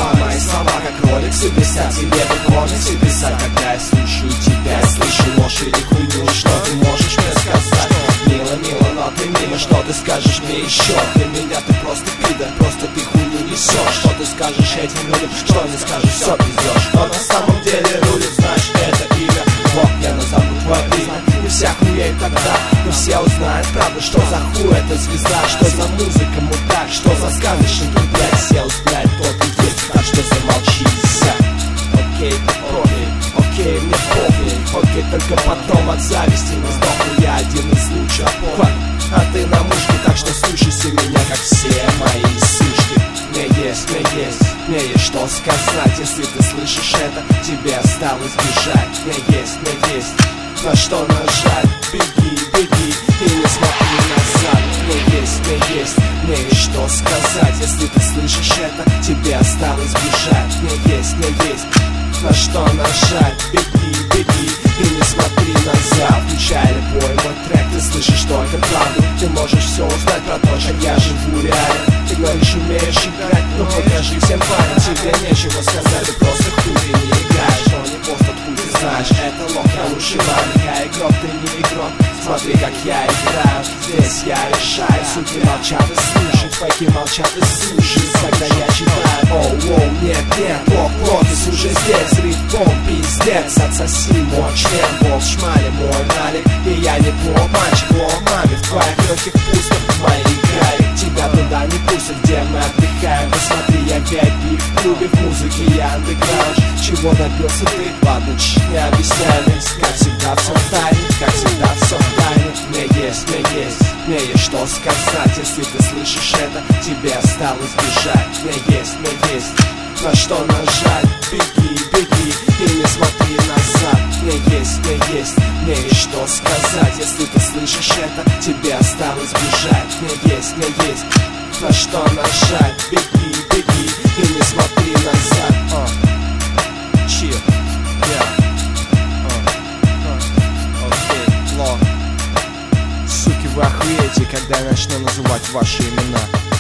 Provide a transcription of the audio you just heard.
мои слова как роликсы висят тебе в комиксе писать. Когда я слушаю тебя, я слышу ложь или хуйню. Что ты можешь мне сказать? Мило, мило, но ты мимо. Что ты скажешь мне еще? Для меня ты просто пидор, просто ты хуйню несешь. Что ты скажешь этим людям? Что не скажешь, все пиздешь. Кто на самом деле рулит, знаешь это имя. Вот я назову твое имя. И вся хуеет тогда, и все узнают правду. Что за хуй эта звезда? Что за музыка, мудак? Что за сказочный тут, блядь? Все узнают, тот и есть. Так что замолчи, сядь. Окей, профи, окей, мне пофиг. Окей, только потом от зависти не сдохну. Я один из лучших, а ты на мышке. Так что слушайся меня, как все мои сышки. Мне есть что сказать. Если ты слышишь это, тебе осталось бежать. Мне есть на что нажать. Беги, беги и не смотри назад. Мне есть что сказать. Если ты слышишь это, тебе осталось бежать. Мне есть на что нажать. Беги, беги и не смотри назад. Включай любой мой трек, ты слышишь только правду. Ты можешь все узнать про то, как я живу реально. Ты говоришь, умеешь играть, но покажи всем парень. Тебе нечего сказать, ты просто хуй ты не играешь. Но не просто хуй ты знаешь, это лох, я лучше вами. Я игрок, ты не игрок, смотри, как я играю. Здесь я решаю, суки молчат и слушают. Фейки молчат и слушают, когда я читаю. Оу, нет, плохис уже здесь. Ритм, пиздец, отсоси мой член. Бол шмали мой налик, и я не плох мальчик. Лох маме, в твоих легких пусто, в моей игре. Тебя туда не пустят, где мы отдыхаем. Посмотри, я VIP в клубе, в музыке я андеграунд. Чего добился ты? Ладно, не объясняй. Как всегда все в тайне, как всегда все в тайне. Мне есть что сказать. Если ты слышишь это, тебе осталось бежать. Мне есть на что нажать. Беги, беги и не смотри назад. Мне есть что сказать. Если ты слышишь это, тебе осталось бежать. Мне есть на что нажать. Беги, беги и не смотри назад. Chill, окей, лох. Суки, вы охуеете, когда я начну называть ваши имена.